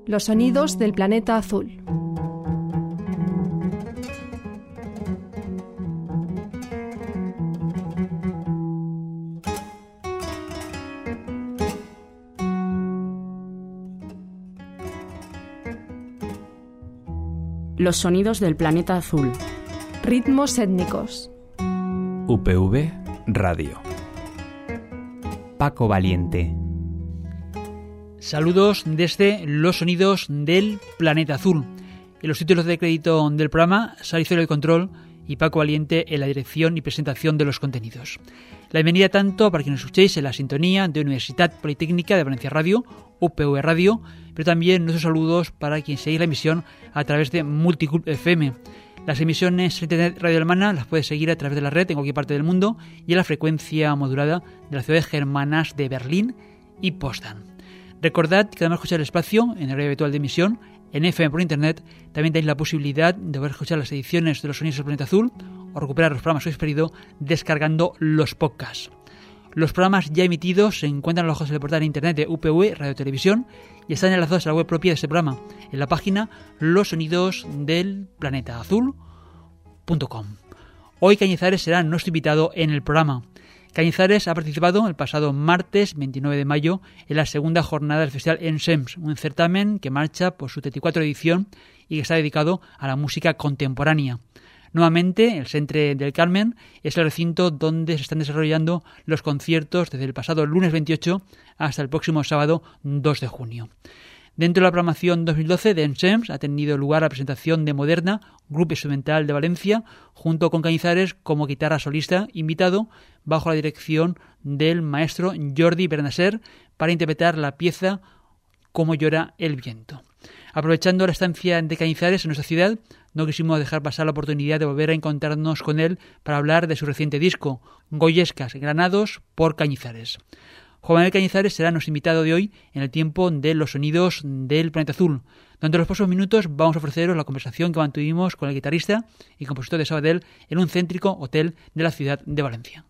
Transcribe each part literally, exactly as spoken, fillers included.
Los sonidos del planeta azul. Los sonidos del planeta azul. Ritmos étnicos. U P V Radio. Paco Valiente. Saludos desde Los sonidos del planeta azul. En los títulos de crédito del programa, Sari Cero el control y Paco Valiente en la dirección y presentación de los contenidos. La bienvenida tanto para que nos escuchéis en la sintonía de Universidad Politécnica de Valencia Radio, U P V Radio, pero también nuestros saludos para quien seguís la emisión a través de Multiclub F M. Las emisiones en Internet Radio Alemana las puedes seguir a través de la red en cualquier parte del mundo y en la frecuencia modulada de las ciudades germanas de Berlín y Potsdam. Recordad que además de escuchar el espacio en el horario habitual de emisión en F M por Internet, también tenéis la posibilidad de poder escuchar las ediciones de Los Sonidos del Planeta Azul o recuperar los programas que habéis perdido descargando los podcasts. Los programas ya emitidos se encuentran alojados en el portal de internet de U P V Radio Televisión y están enlazados a la web propia de este programa, en la página los sonidos del planeta azul punto com. Hoy Cañizares será nuestro invitado en el programa. Cañizares ha participado el pasado martes veintinueve de mayo en la segunda jornada del Festival Ensems, un certamen que marcha por su treinta y cuatro edición y que está dedicado a la música contemporánea. Nuevamente, el Centre del Carmen es el recinto donde se están desarrollando los conciertos desde el pasado lunes veintiocho hasta el próximo sábado dos de junio. Dentro de la programación dos mil doce de Ensems ha tenido lugar la presentación de Moderna, grupo instrumental de Valencia, junto con Cañizares como guitarra solista invitado, bajo la dirección del maestro Jordi Bernasser, para interpretar la pieza Cómo llora el viento. Aprovechando la estancia de Cañizares en nuestra ciudad, no quisimos dejar pasar la oportunidad de volver a encontrarnos con él para hablar de su reciente disco, Goyescas Granados por Cañizares. Juan Manuel Cañizares será nuestro invitado de hoy en el tiempo de Los sonidos del planeta azul. Durante los próximos minutos vamos a ofreceros la conversación que mantuvimos con el guitarrista y compositor de Sabadell en un céntrico hotel de la ciudad de Valencia.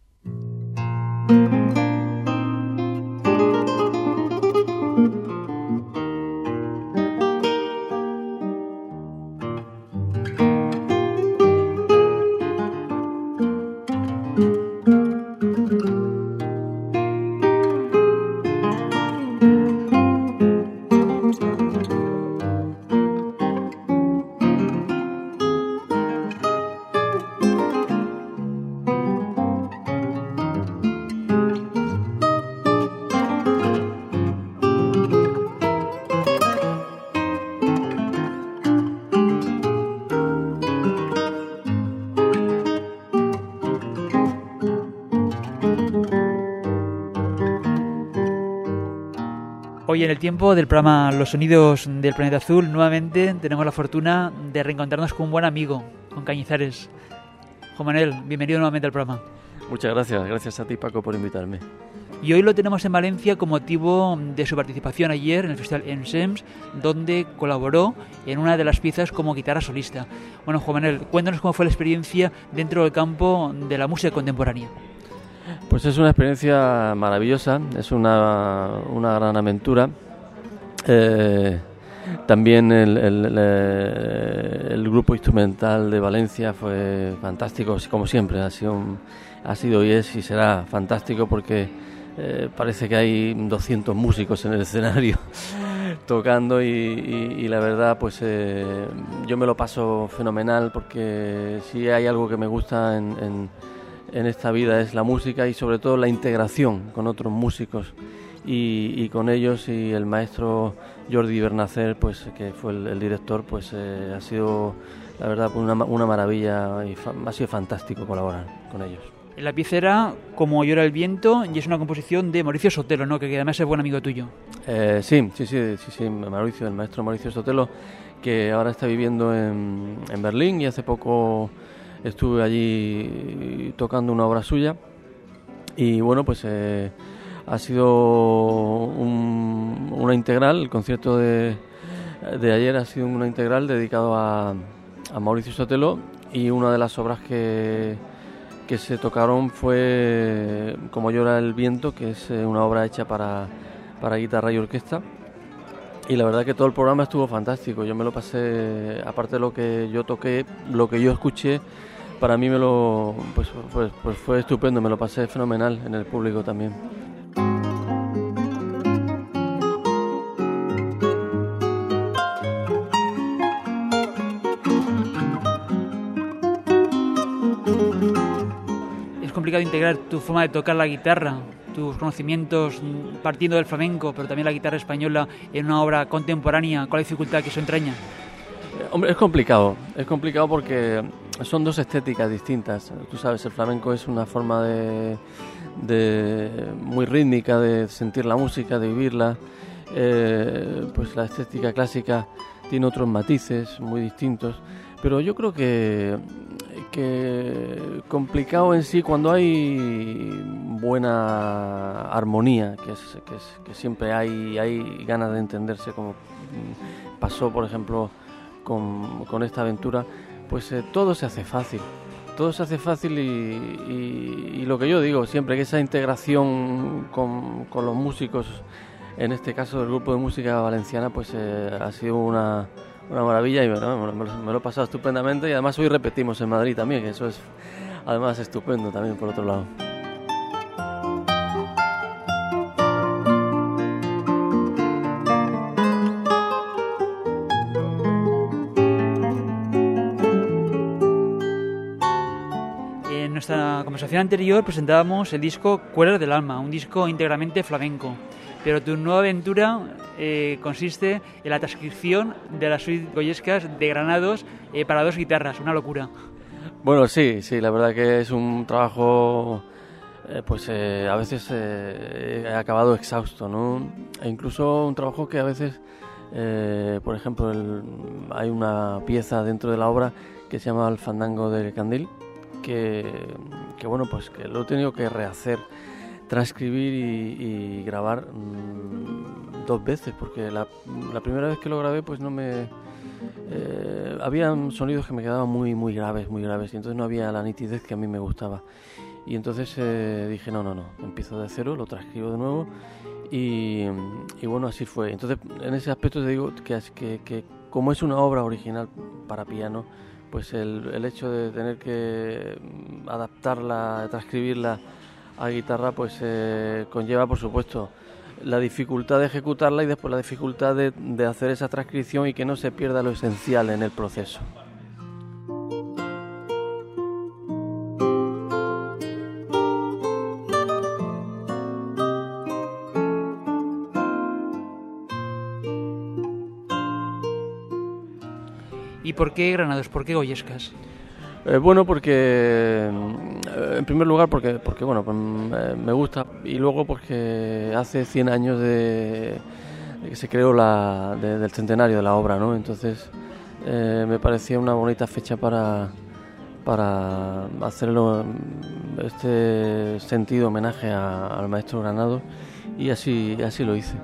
Hoy en el tiempo del programa Los sonidos del planeta azul, nuevamente tenemos la fortuna de reencontrarnos con un buen amigo, con Cañizares. Juan Manuel, bienvenido nuevamente al programa. Muchas gracias, gracias a ti, Paco, por invitarme. Y hoy lo tenemos en Valencia con motivo de su participación ayer en el Festival Ensems, donde colaboró en una de las piezas como guitarra solista. Bueno, Juan Manuel, cuéntanos cómo fue la experiencia dentro del campo de la música contemporánea. Pues es una experiencia maravillosa, es una, una gran aventura. Eh, también el, el, el grupo instrumental de Valencia fue fantástico, como siempre, ha sido, un, ha sido y es y será fantástico porque eh, parece que hay doscientos músicos en el escenario tocando y, y, y la verdad pues eh, yo me lo paso fenomenal porque si hay algo que me gusta en, en en esta vida es la música y sobre todo la integración con otros músicos y, y con ellos, y el maestro Jordi Bernasser, pues que fue el, el director, pues eh, ha sido la verdad una, una maravilla y fa, ha sido fantástico colaborar con ellos. La pieza era Como llora el viento y es una composición de Mauricio Sotelo, ¿no? Que además es buen amigo tuyo. Eh, sí, sí, sí, sí, sí, Mauricio, el maestro Mauricio Sotelo, que ahora está viviendo en, en Berlín y hace poco estuve allí tocando una obra suya y bueno, pues eh, ha sido un, una integral, el concierto de, de ayer ha sido una integral dedicado a, a Mauricio Sotelo, y una de las obras que, que se tocaron fue Como llora el viento, que es una obra hecha para, para guitarra y orquesta, y la verdad que todo el programa estuvo fantástico. Yo me lo pasé, aparte de lo que yo toqué, lo que yo escuché, para mí me lo pues, pues, pues fue estupendo, me lo pasé fenomenal en el público también. Es complicado integrar tu forma de tocar la guitarra, tus conocimientos partiendo del flamenco, pero también la guitarra española en una obra contemporánea. ¿Cuál es la dificultad que eso entraña? Eh, hombre, es complicado, es complicado porque son dos estéticas distintas. Tú sabes, el flamenco es una forma de, de muy rítmica de sentir la música, de vivirla. Eh, pues la estética clásica tiene otros matices muy distintos, pero yo creo que que complicado en sí cuando hay buena armonía, que, es, que, es, que siempre hay, hay ganas de entenderse, como pasó por ejemplo con, con esta aventura, pues eh, todo se hace fácil, todo se hace fácil y, y, y lo que yo digo siempre, que esa integración con, con los músicos, en este caso del grupo de música valenciana, pues eh, ha sido una Una maravilla y bueno, me, lo, me lo he pasado estupendamente y además hoy repetimos en Madrid también, que eso es además estupendo también por otro lado. En nuestra conversación anterior presentábamos el disco Cuerdas del Alma, un disco íntegramente flamenco. Pero tu nueva aventura eh, consiste en la transcripción de las suites goyescas de Granados eh, para dos guitarras, una locura. Bueno, sí, sí, la verdad que es un trabajo, eh, pues eh, a veces eh, he acabado exhausto, ¿no? E incluso un trabajo que a veces, eh, por ejemplo, el, hay una pieza dentro de la obra que se llama El Fandango del Candil, que, que bueno, pues que lo he tenido que rehacer, transcribir y, y grabar mmm, dos veces, porque la, la primera vez que lo grabé pues no me... Eh, habían sonidos que me quedaban muy muy graves, muy graves, y entonces no había la nitidez que a mí me gustaba. Y entonces eh, dije, no, no, no, empiezo de cero, lo transcribo de nuevo y, y bueno, así fue. Entonces en ese aspecto te digo que, que, que como es una obra original para piano, pues el, el hecho de tener que adaptarla, transcribirla a guitarra, pues eh, conlleva, por supuesto, la dificultad de ejecutarla y después la dificultad de, de hacer esa transcripción y que no se pierda lo esencial en el proceso. ¿Y por qué Granados? ¿Por qué Goyescas? Eh, bueno, porque eh, en primer lugar porque porque bueno, pues, eh, me gusta, y luego porque hace cien años de, de que se creó la de, del centenario de la obra, ¿no? Entonces eh, me parecía una bonita fecha para para hacerlo este sentido homenaje a, al maestro Granados, y así así lo hice.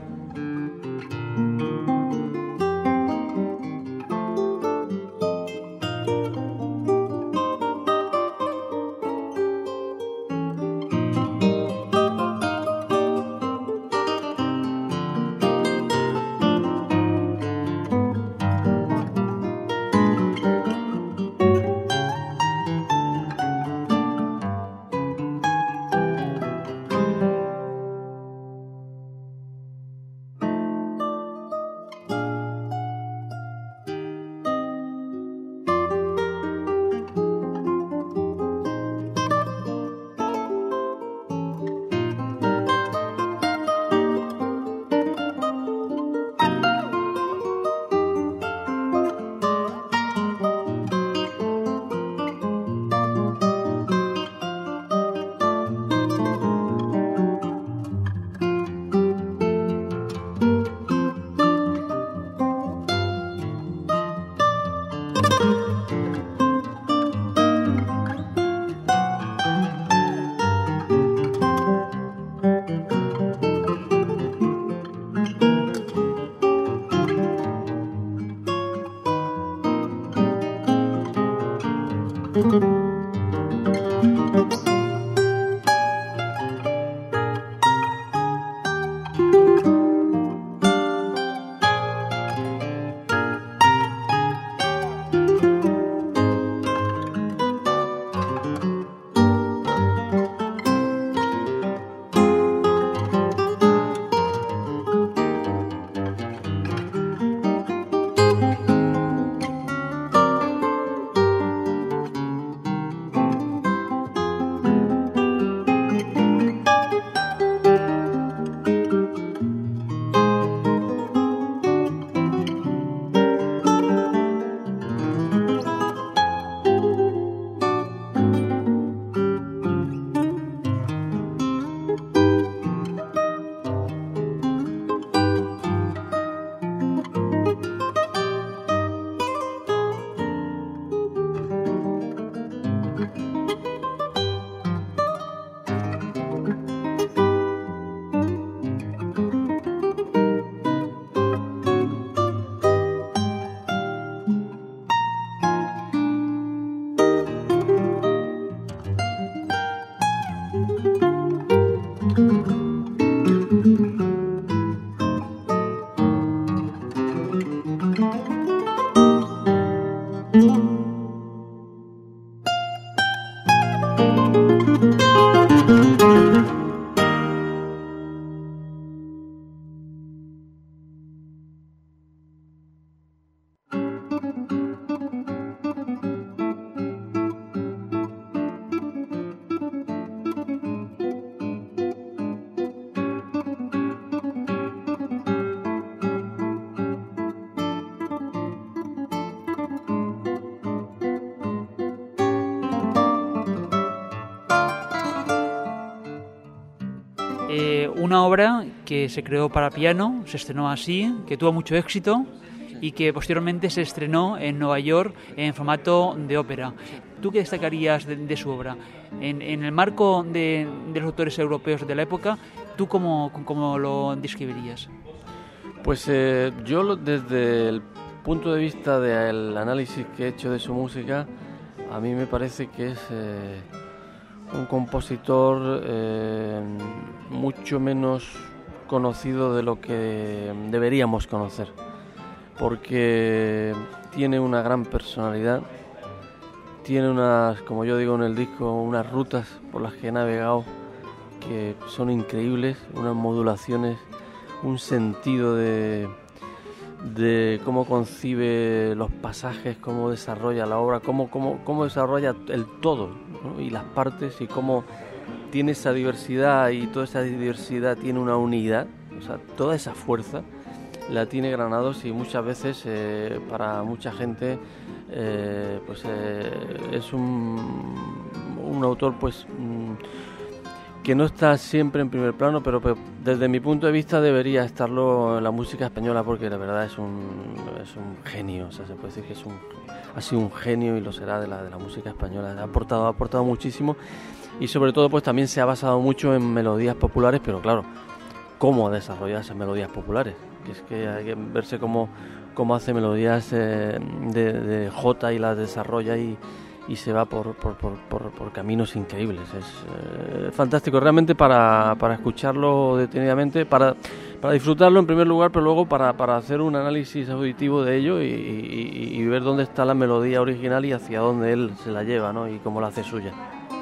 Eh, una obra que se creó para piano, se estrenó así, que tuvo mucho éxito y que posteriormente se estrenó en Nueva York en formato de ópera. ¿Tú qué destacarías de, de su obra? En, en el marco de, de los autores europeos de la época, ¿tú cómo, cómo lo describirías? Pues eh, yo lo, desde el punto de vista del análisis que he hecho de su música, a mí me parece que es eh, un compositor eh, mucho menos conocido de lo que deberíamos conocer, porque tiene una gran personalidad, tiene unas, como yo digo en el disco, unas rutas por las que he navegado que son increíbles, unas modulaciones, un sentido de, de cómo concibe los pasajes, cómo desarrolla la obra, cómo, cómo, cómo desarrolla el todo, ¿no? Y las partes, y cómo tiene esa diversidad, y toda esa diversidad tiene una unidad, o sea, toda esa fuerza la tiene Granados, y muchas veces eh, para mucha gente eh, pues eh, es un, un autor pues que no está siempre en primer plano, pero, pero desde mi punto de vista debería estarlo en la música española, porque la verdad es un, es un genio, o sea, se puede decir que es un, ha sido un genio y lo será de la, de la música española, ha aportado, ha aportado muchísimo, y sobre todo pues también se ha basado mucho en melodías populares, pero claro, cómo desarrollar esas melodías populares, que es que hay que verse cómo, cómo hace melodías eh, de, de jota y las desarrolla y y se va por, por, por, por, por caminos increíbles. Es eh, fantástico, realmente para, para escucharlo detenidamente, para, para disfrutarlo en primer lugar, pero luego para, para hacer un análisis auditivo de ello y, y, y ver dónde está la melodía original y hacia dónde él se la lleva, ¿no? Y cómo la hace suya.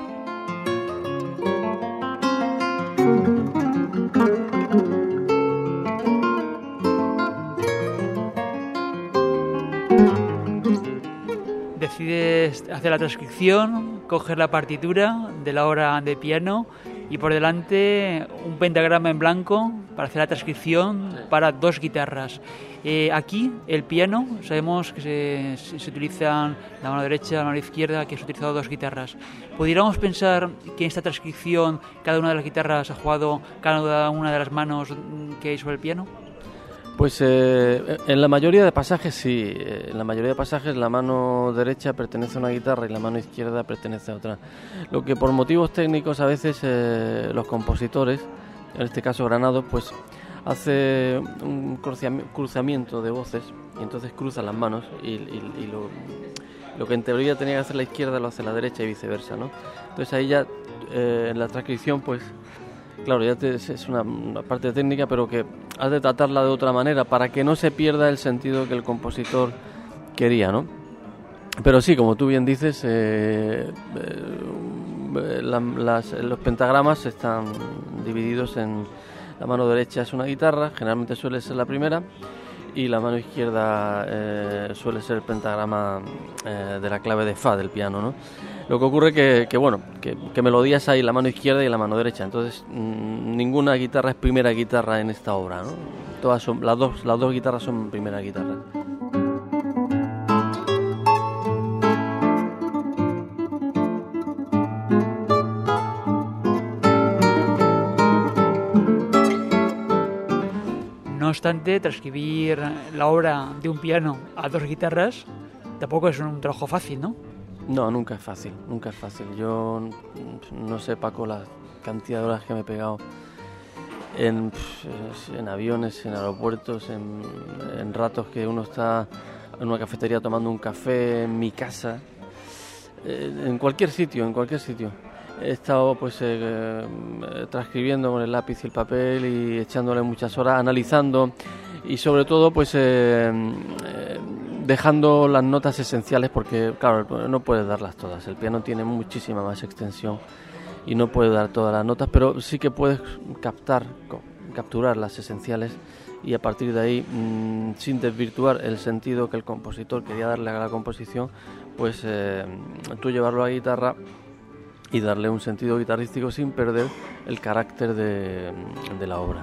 Decides hacer la transcripción, coger la partitura de la obra de piano y por delante un pentagrama en blanco para hacer la transcripción para dos guitarras. Eh, aquí el piano, sabemos que se, se utilizan la mano derecha, la mano izquierda, que se han utilizado dos guitarras. ¿Pudiéramos pensar que en esta transcripción cada una de las guitarras ha jugado cada una de las manos que hay sobre el piano? Pues eh, en la mayoría de pasajes sí, en la mayoría de pasajes la mano derecha pertenece a una guitarra y la mano izquierda pertenece a otra. Lo que por motivos técnicos a veces eh, los compositores, en este caso Granados, pues hace un cruzamiento de voces y entonces cruza las manos y, y, y lo, lo que en teoría tenía que hacer la izquierda lo hace la derecha y viceversa, ¿no? Entonces ahí ya eh, en la transcripción pues claro, ya te, es una, una parte técnica, pero que has de tratarla de otra manera para que no se pierda el sentido que el compositor quería, ¿no? Pero sí, como tú bien dices, eh, eh, la, las, los pentagramas están divididos en la mano derecha es una guitarra, generalmente suele ser la primera, y la mano izquierda eh, suele ser el pentagrama eh, de la clave de fa del piano, ¿no? Lo que ocurre que, que bueno, que, que melodías hay en la mano izquierda y en la mano derecha, entonces mmm, ninguna guitarra es primera guitarra en esta obra, ¿no? Todas son, las dos, las dos guitarras son primera guitarra. No obstante, transcribir la obra de un piano a dos guitarras tampoco es un trabajo fácil, ¿no? No, nunca es fácil, nunca es fácil. Yo no sé, Paco, la cantidad de horas que me he pegado en, en aviones, en aeropuertos, en, en ratos que uno está en una cafetería tomando un café, en mi casa, en cualquier sitio, en cualquier sitio. He estado pues eh, transcribiendo con el lápiz y el papel y echándole muchas horas, analizando y sobre todo pues eh, eh, dejando las notas esenciales porque claro, no puedes darlas todas, el piano tiene muchísima más extensión y no puedes dar todas las notas, pero sí que puedes captar, capturar las esenciales y a partir de ahí, mmm, sin desvirtuar el sentido que el compositor quería darle a la composición, pues eh, tú llevarlo a la guitarra y darle un sentido guitarrístico sin perder el carácter de, de la obra.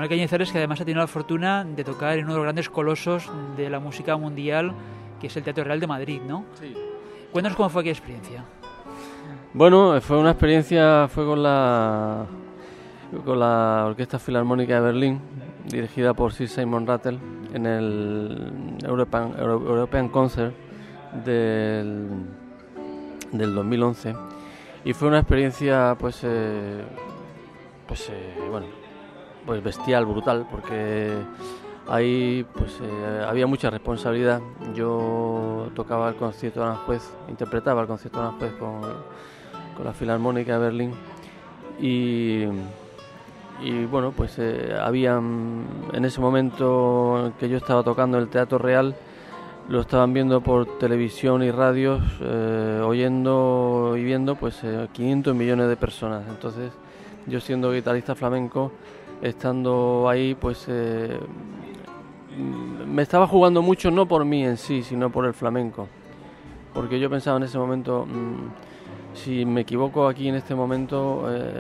Manuel Cañizares, que además ha tenido la fortuna de tocar en uno de los grandes colosos de la música mundial, que es el Teatro Real de Madrid, ¿no? Sí. Cuéntanos cómo fue aquella experiencia. Bueno, fue una experiencia, fue con la con la Orquesta Filarmónica de Berlín, dirigida por Sir Simon Rattle, en el European, Euro, European Concert del, del dos mil once. Y fue una experiencia, pues, eh, pues eh, bueno, pues bestial, brutal, porque ahí pues eh, había mucha responsabilidad. Yo tocaba el concierto de Aranjuez, interpretaba el concierto de Aranjuez con, con la Filarmónica de Berlín y, y bueno, pues eh, había en ese momento que yo estaba tocando el Teatro Real, lo estaban viendo por televisión y radios, eh, oyendo y viendo pues eh, quinientos millones de personas. Entonces yo, siendo guitarrista flamenco, estando ahí, pues eh, me estaba jugando mucho, no por mí en sí, sino por el flamenco, porque yo pensaba en ese momento, mmm, si me equivoco aquí en este momento, eh,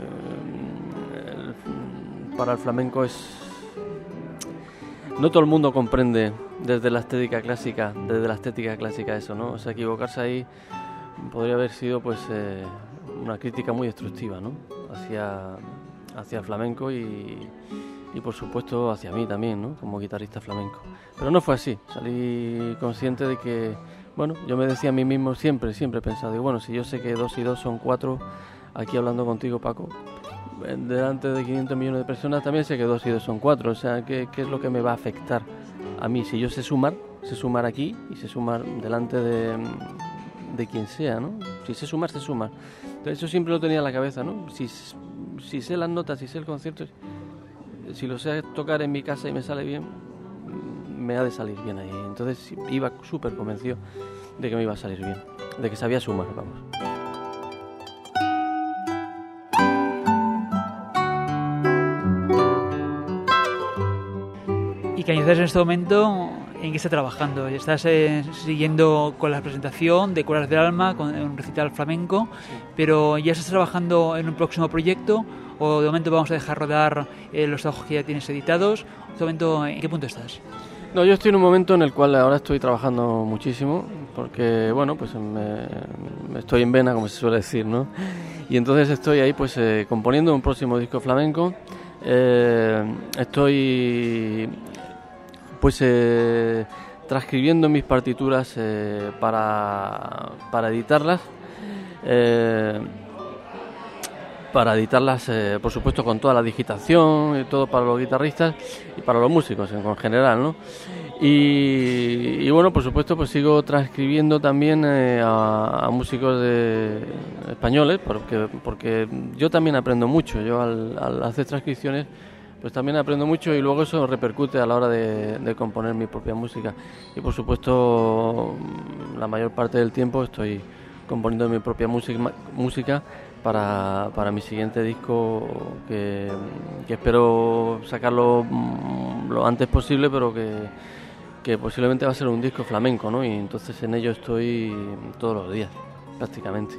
el, para el flamenco es... No todo el mundo comprende desde la estética clásica, desde la estética clásica eso, ¿no? O sea, equivocarse ahí podría haber sido pues eh, una crítica muy destructiva, ¿no? Hacia, hacia el flamenco y, y por supuesto hacia mí también, ¿no? Como guitarrista flamenco. Pero no fue así, salí consciente de que, bueno, yo me decía a mí mismo siempre, siempre he pensado, y bueno, si yo sé que dos y dos son cuatro, aquí hablando contigo, Paco, delante de quinientos millones de personas también sé que dos y dos son cuatro, o sea, ¿qué, qué es lo que me va a afectar a mí? Si yo sé sumar, sé sumar aquí y sé sumar delante de, de quien sea, ¿no? Si sé sumar, sé sumar. Entonces eso siempre lo tenía en la cabeza, ¿no? Si, si sé las notas, si sé el concierto, si lo sé tocar en mi casa y me sale bien, me ha de salir bien ahí. Entonces iba súper convencido de que me iba a salir bien, de que sabía sumar, vamos. Y Cañizares, en este momento, ¿en qué está trabajando? ¿Estás eh, siguiendo con la presentación de Cuerdas del Alma, con un recital flamenco, pero ya estás trabajando en un próximo proyecto o de momento vamos a dejar rodar eh, los trabajos que ya tienes editados? ¿En este momento en qué punto estás? No, yo estoy en un momento en el cual ahora estoy trabajando muchísimo porque, bueno, pues me, me estoy en vena, como se suele decir, ¿no? Y entonces estoy ahí pues eh, componiendo un próximo disco flamenco. Eh, estoy pues eh, transcribiendo mis partituras eh, para, para editarlas. Eh, para editarlas, eh, por supuesto, con toda la digitación y todo para los guitarristas y para los músicos en general, ¿no? Y, y bueno, por supuesto, pues sigo transcribiendo también eh, a, a músicos de, españoles, porque, porque yo también aprendo mucho. Yo al, al hacer transcripciones, pues también aprendo mucho y luego eso repercute a la hora de, de componer mi propia música. Y por supuesto, la mayor parte del tiempo estoy componiendo mi propia música, música para, para mi siguiente disco, que, que espero sacarlo lo antes posible, pero que, que posiblemente va a ser un disco flamenco, ¿no? Y entonces en ello estoy todos los días, prácticamente.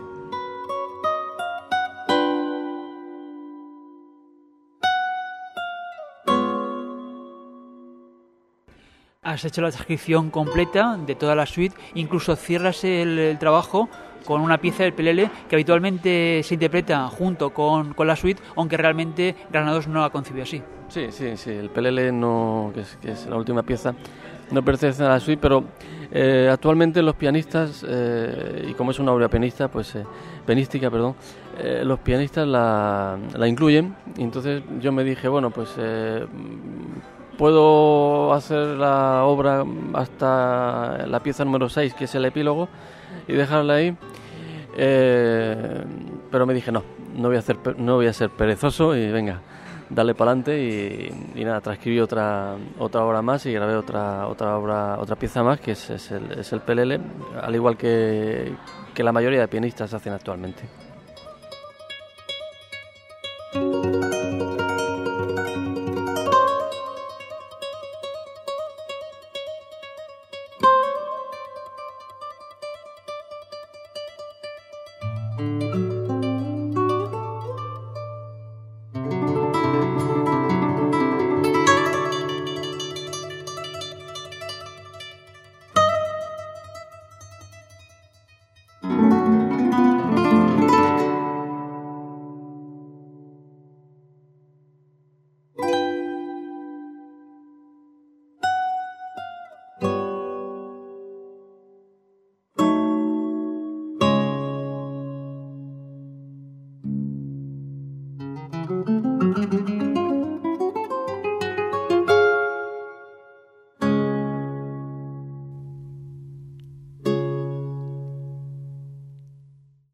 Has hecho la transcripción completa de toda la suite, incluso cierras el, el trabajo con una pieza del Pelele que habitualmente se interpreta junto con, con la suite, aunque realmente Granados no la concibió así. Sí, sí, sí, el Pelele, no, que, es, que es la última pieza, no pertenece a la suite, pero eh, actualmente los pianistas, eh, y como es una obra pianista, pues eh, pianística, perdón, eh, los pianistas la, la incluyen, y entonces yo me dije, bueno, pues... Eh, puedo hacer la obra hasta la pieza número seis, que es el epílogo, y dejarla ahí, eh, pero me dije no, no voy a hacer, no voy a ser perezoso y venga, darle para adelante y, y nada, transcribí otra otra obra más y grabé otra otra obra, otra pieza más, que es, es el es el Pelele, al igual que, que la mayoría de pianistas hacen actualmente.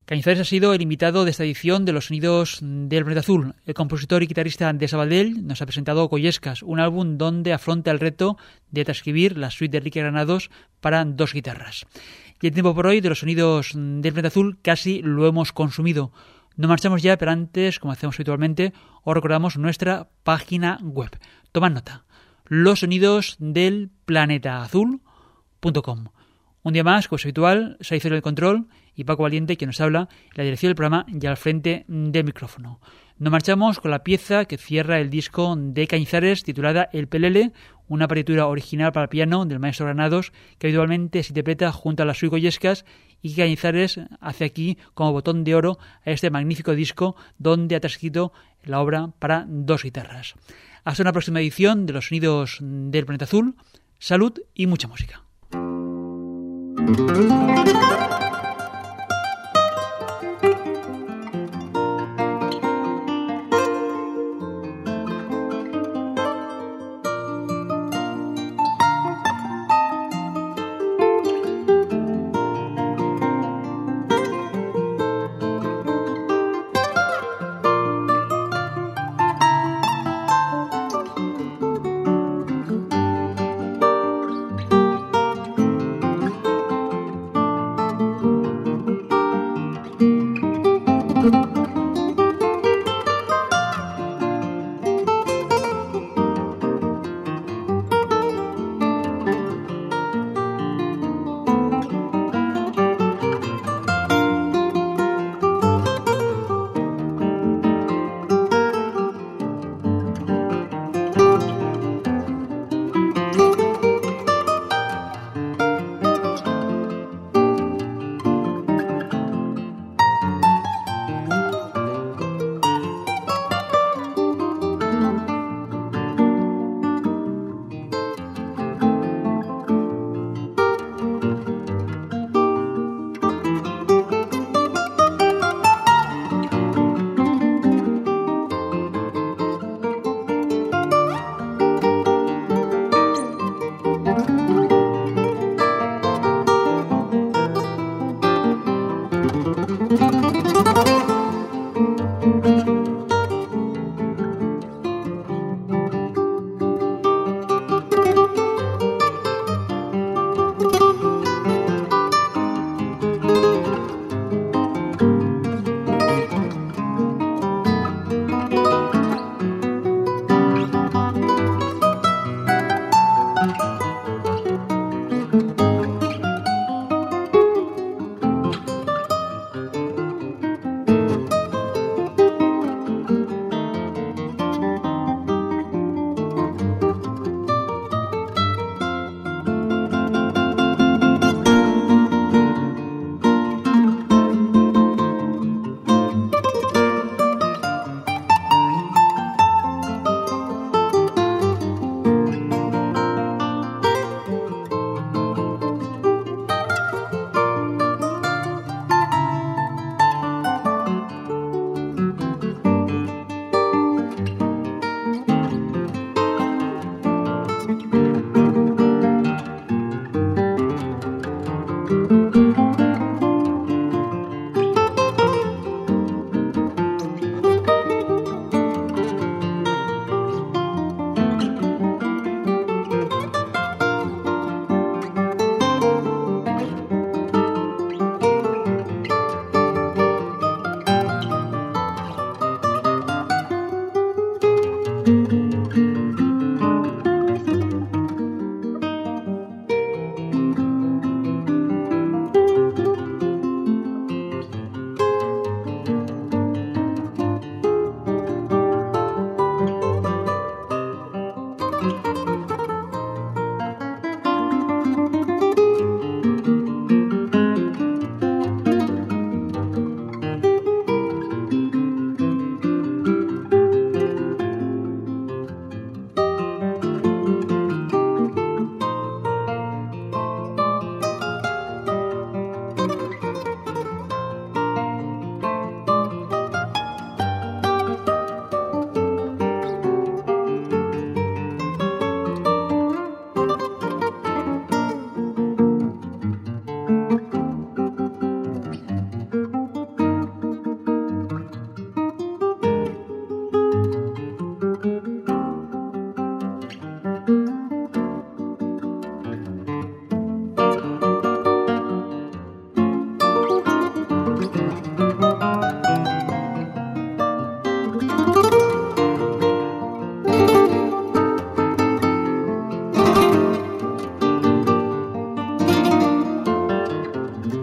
Cañizares ha sido el invitado de esta edición de Los Sonidos del Planeta Azul. El compositor y guitarrista de Sabadell nos ha presentado Goyescas, un álbum donde afronta el reto de transcribir la suite de Enrique Granados para dos guitarras. Y el tiempo por hoy de Los Sonidos del Planeta Azul casi lo hemos consumido. No marchamos ya, pero antes, como hacemos habitualmente, os recordamos nuestra página web. Tomad nota, los sonidos del planeta azul punto com. Un día más, como es habitual, soy Cero del Control y Paco Valiente, quien nos habla, en la dirección del programa y al frente del micrófono. Nos marchamos con la pieza que cierra el disco de Cañizares, titulada El Pelele, una partitura original para piano del maestro Granados, que habitualmente se interpreta junto a las suite Goyescas y que Cañizares hace aquí como botón de oro a este magnífico disco donde ha transcrito la obra para dos guitarras. Hasta una próxima edición de Los Sonidos del Planeta Azul. Salud y mucha música.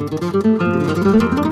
Azul.